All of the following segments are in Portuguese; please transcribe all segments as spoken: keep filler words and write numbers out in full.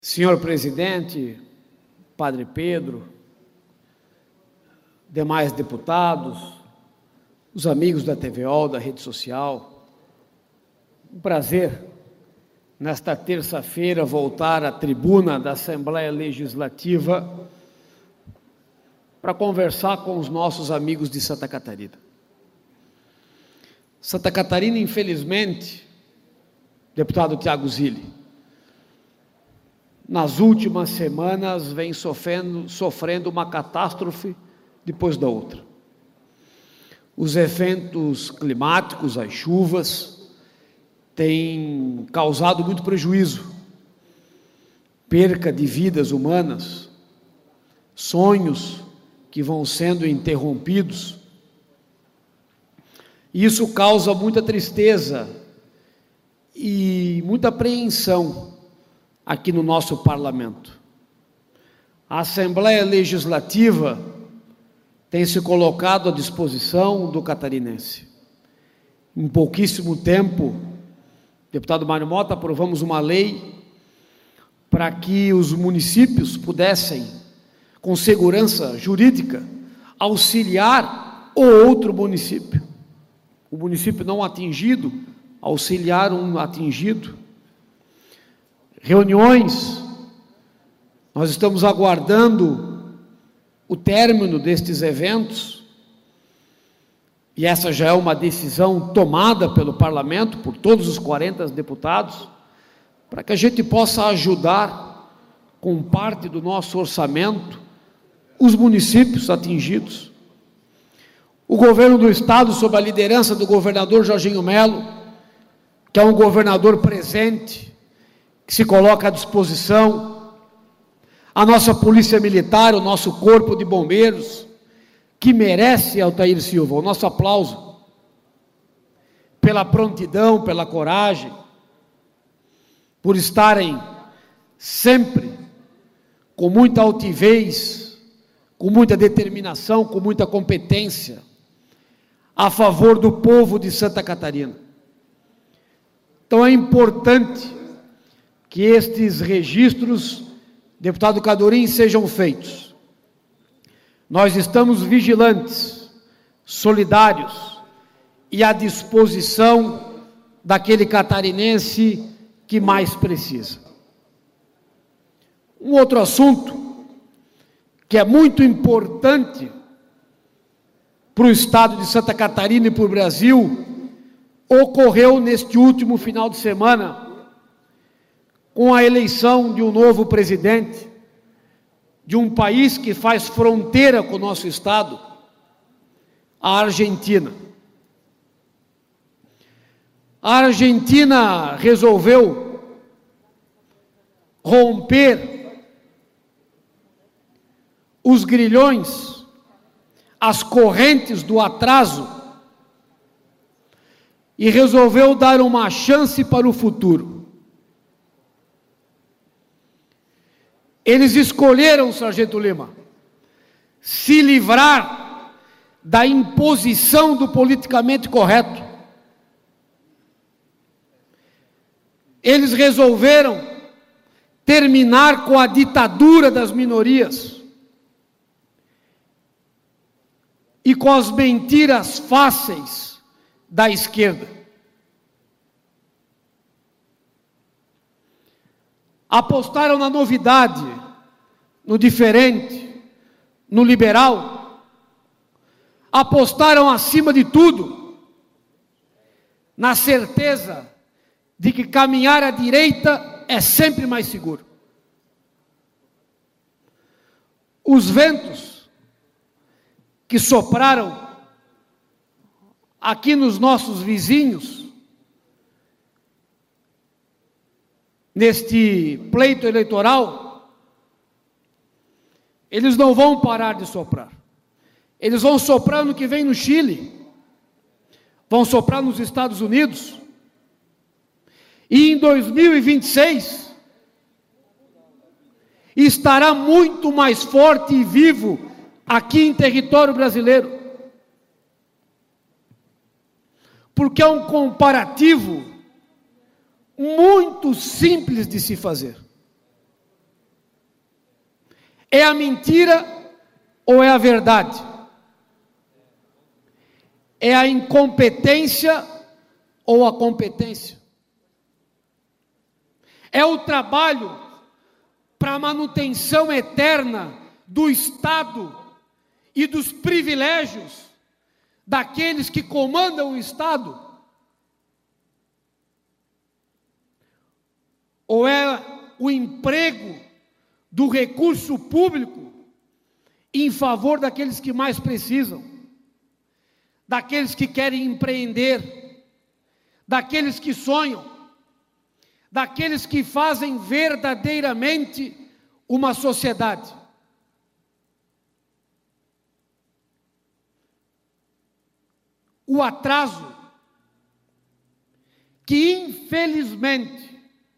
Senhor presidente, Padre Pedro, demais deputados, os amigos da T V O, da rede social, um prazer, nesta terça-feira, voltar à tribuna da Assembleia Legislativa para conversar com os nossos amigos de Santa Catarina. Santa Catarina, infelizmente, deputado Tiago Zilli, nas últimas semanas vem sofrendo, sofrendo uma catástrofe depois da outra. Os eventos climáticos, as chuvas, têm causado muito prejuízo, perca de vidas humanas, sonhos que vão sendo interrompidos. Isso causa muita tristeza e muita apreensão aqui no nosso parlamento. A Assembleia Legislativa tem se colocado à disposição do catarinense. Em pouquíssimo tempo, deputado Mário Mota, aprovamos uma lei para que os municípios pudessem, com segurança jurídica, auxiliar o outro município. O município não atingido, auxiliar um atingido. Reuniões, nós estamos aguardando o término destes eventos, e essa já é uma decisão tomada pelo parlamento, por todos os quarenta deputados, para que a gente possa ajudar, com parte do nosso orçamento, os municípios atingidos. O governo do estado, sob a liderança do governador Jorginho Melo, que é um governador presente, que se coloca à disposição, a nossa polícia militar, o nosso corpo de bombeiros, que merece, Altair Silva, o nosso aplauso, pela prontidão, pela coragem, por estarem sempre com muita altivez, com muita determinação, com muita competência, a favor do povo de Santa Catarina. Então é importante que estes registros, deputado Cadorim, sejam feitos. Nós estamos vigilantes, solidários e à disposição daquele catarinense que mais precisa. Um outro assunto que é muito importante para o estado de Santa Catarina e para o Brasil, ocorreu neste último final de semana, com a eleição de um novo presidente, de um país que faz fronteira com o nosso estado, a Argentina. A Argentina resolveu romper os grilhões, as correntes do atraso, e resolveu dar uma chance para o futuro. Eles escolheram, Sargento Lima, se livrar da imposição do politicamente correto. Eles resolveram terminar com a ditadura das minorias e com as mentiras fáceis da esquerda. Apostaram na novidade, no diferente, no liberal. Apostaram, acima de tudo, na certeza de que caminhar à direita é sempre mais seguro. Os ventos que sopraram aqui nos nossos vizinhos, neste pleito eleitoral, eles não vão parar de soprar. Eles vão soprar no que vem no Chile, vão soprar nos Estados Unidos, e em dois mil e vinte e seis estará muito mais forte e vivo aqui em território brasileiro, porque é um comparativo muito simples de se fazer. É a mentira ou é a verdade? É a incompetência ou a competência? É o trabalho para a manutenção eterna do Estado e dos privilégios daqueles que comandam o Estado? Ou é o emprego do recurso público em favor daqueles que mais precisam, daqueles que querem empreender, daqueles que sonham, daqueles que fazem verdadeiramente uma sociedade? O atraso, que infelizmente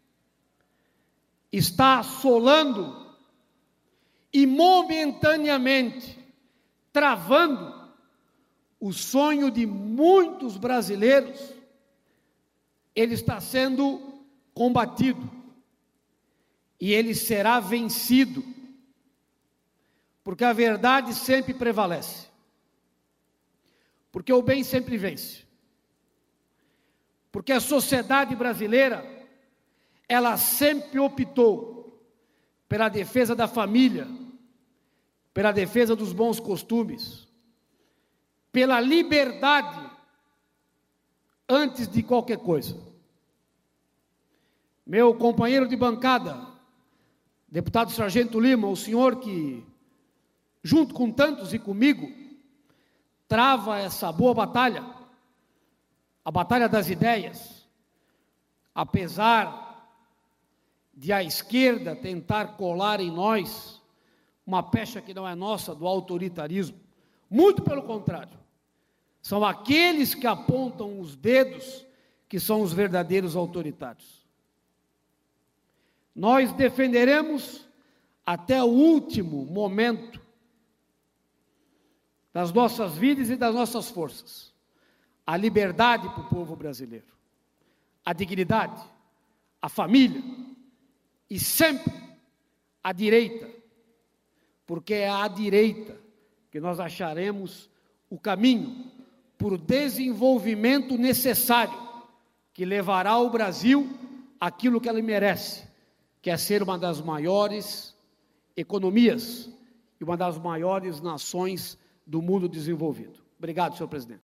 está assolando e momentaneamente travando o sonho de muitos brasileiros, ele está sendo combatido e ele será vencido, porque a verdade sempre prevalece, porque o bem sempre vence, porque a sociedade brasileira, ela sempre optou pela defesa da família, pela defesa dos bons costumes, pela liberdade antes de qualquer coisa. Meu companheiro de bancada, deputado Sargento Lima, o senhor que, junto com tantos e comigo, trava essa boa batalha, a batalha das ideias, apesar de a esquerda tentar colar em nós uma pecha que não é nossa, do autoritarismo. Muito pelo contrário, são aqueles que apontam os dedos que são os verdadeiros autoritários. Nós defenderemos até o último momento das nossas vidas e das nossas forças a liberdade para o povo brasileiro, a dignidade, a família e sempre a direita, porque é à direita que nós acharemos o caminho para o desenvolvimento necessário que levará ao Brasil aquilo que ele merece, que é ser uma das maiores economias e uma das maiores nações do mundo desenvolvido. Obrigado, senhor presidente.